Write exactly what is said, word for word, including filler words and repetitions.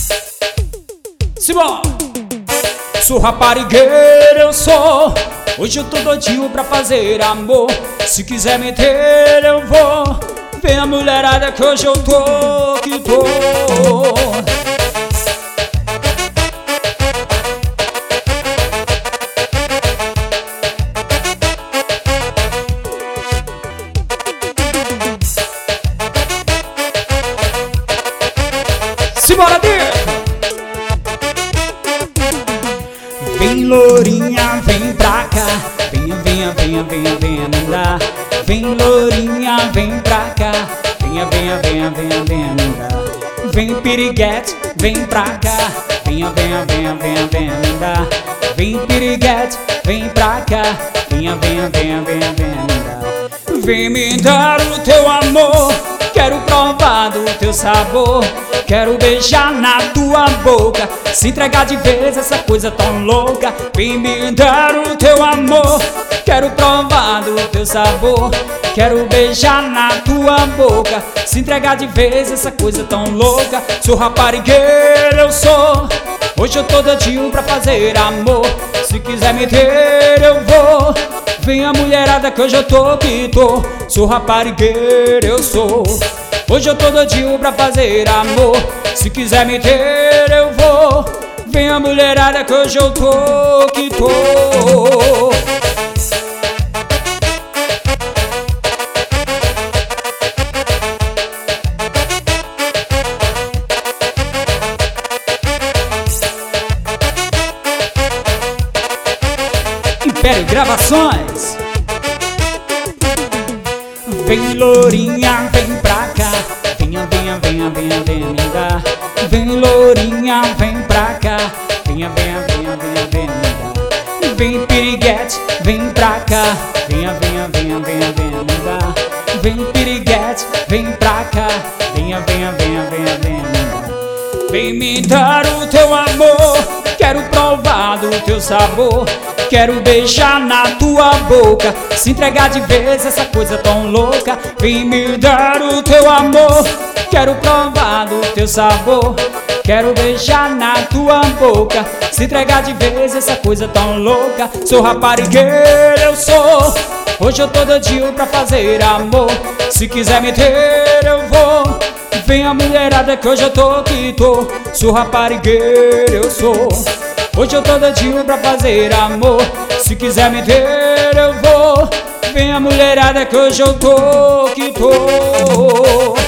Simão, sou raparigueiro, eu sou. Hoje eu tô doidinho pra fazer amor. Se quiser me ter, eu vou. Vem a mulherada que hoje eu tô, que tô. Simbora, Diego! Vem, lourinha, vem pra cá. Venha, venha, venha, venha, venha me dar. Vem, lourinha, vem pra cá. Venha, venha, venha, venha, venha me dar. Vem, piriguete, vem pra cá. Venha, venha, venha, venha, venha me dar. Vem, piriguete, vem pra cá. Venha, venha, venha, venha, venha me dar. Vem me dar o teu amor. Quero provar do teu sabor. Quero beijar na tua boca. Se entregar de vez essa coisa tão louca. Vem me dar o teu amor. Quero provar do teu sabor. Quero beijar na tua boca. Se entregar de vez essa coisa tão louca. Sou raparigueiro, eu sou. Hoje eu tô doidinho pra fazer amor. Se quiser me ter, eu vou. Vem a mulherada que hoje eu tô que tô. Sou raparigueiro, eu sou. Hoje eu tô doidinho pra fazer amor. Se quiser me ter, eu vou. Vem a mulherada que hoje eu tô que tô. Império Gravações. Vem, lourinha, vem pra cá. Venha, venha, venha, venha, venha me dar. Vem, lourinha, vem pra cá. Venha, venha, venha, venha, venha me dar. Vem, piriguete, vem pra cá. Venha, venha, venha, venha, venha me dar. Vem, piriguete, vem pra cá. Venha, venha, venha, venha, venha me dar. Vem me dar o teu amor. Quero provar do teu sabor. Quero beijar na tua boca. Se entregar de vez essa coisa tão louca. Vem me dar o teu amor. Quero provar do teu sabor. Quero beijar na tua boca. Se entregar de vez essa coisa tão louca. Sou raparigueiro, eu sou. Hoje eu tô doidinho pra fazer amor. Se quiser me ter, eu vou. Vem a mulherada que hoje eu tô que tô. Sou raparigueiro, eu sou. Hoje eu tô doidinho pra fazer amor. Se quiser me ter, eu vou. Vem a mulherada que hoje eu tô que tô.